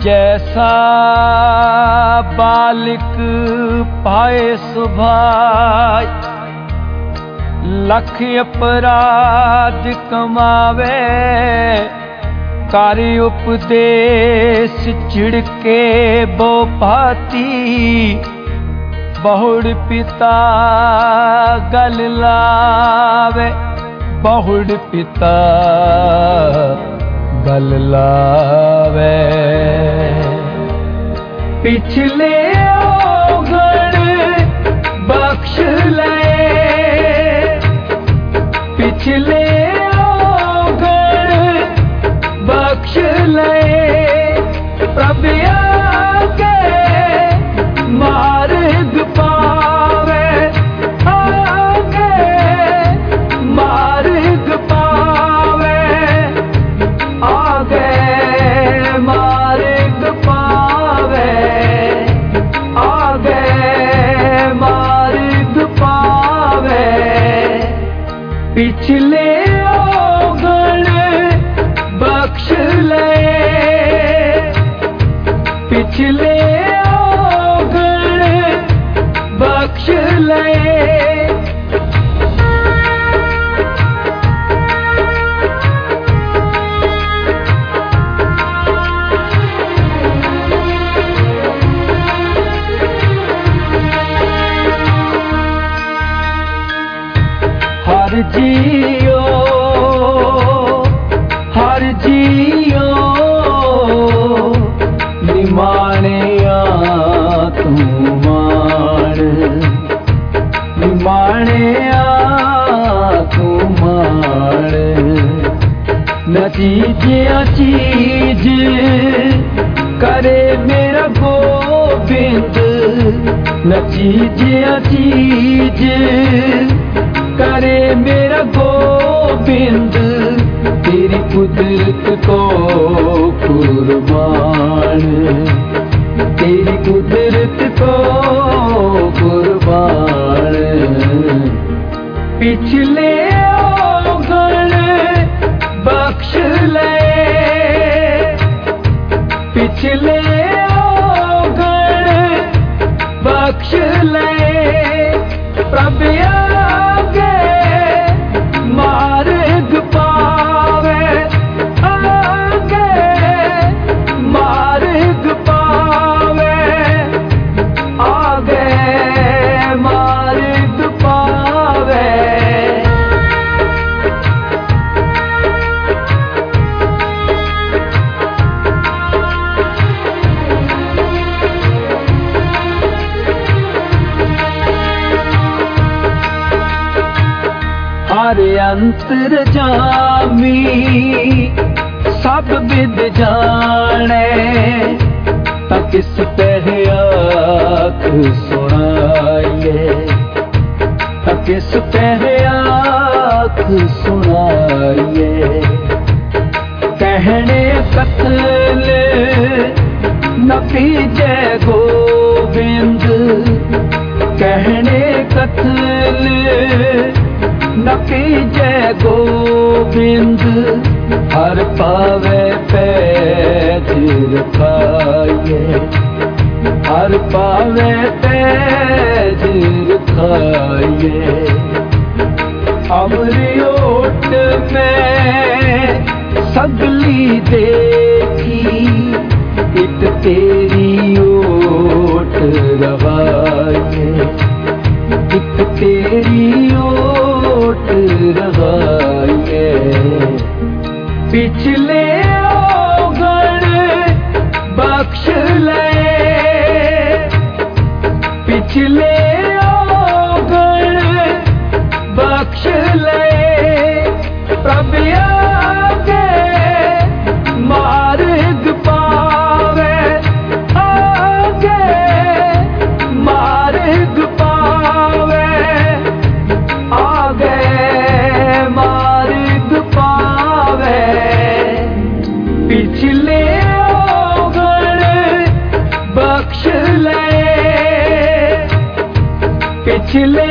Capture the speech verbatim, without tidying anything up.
जैसा बालिक पाए सुभाय, लख अपराध कमावे, कार्य उपदेश चिड़के बो भाती, बहुड़ पिता गल लावे, बहुड़ पिता गल लावे। पिछले औगण बख्श ले, पिछले औगण बख्श ले, प्रभु आगे मार्ग पावे, आगे मार्ग पावे, आगे मार्ग पावे, आगे मार्ग पावे। पिछले औगण बख्श ले, पिछले औगण बख्श ले। हर जियो हर जियो निमाणिया तू मान, निमाणिया तू मान। न चीजिया चीज करे मेरा गोबिंद, न चीजिया चीज करे मेरा गोबिंद, तेरी कुदरत को कुर्बान, तेरी कुदरत को कुर्बान। पिछले औगण बख्श ले, पिछले औगण बख्श ले, प्रभु मार्ग पावे, आगे मार्ग पावे, आगे मार्ग पावे। हरे अंतर जामी सब विद जाने, ता किस पे आँख सुनाइए, ता किस पे आँख सुनाइए। कहने कत्ल नबी जय गोविंद, कहने कत्ल नबी जय गोविंद। हर पावे पैज रखाइए, हर पावे पैज रखाइए। अमरी ओट में सगली देखी, एक तेरी ओट रवाइए, एक तेरी ओट रवाइए। पिछले औगण बख्श ले, पिछले औगण बख्श ले, प्रभु आगे मार्ग पावे, आगे मार्ग पावे, आगे मार्ग पावे। पिछले औगण बख्श ले, पिछले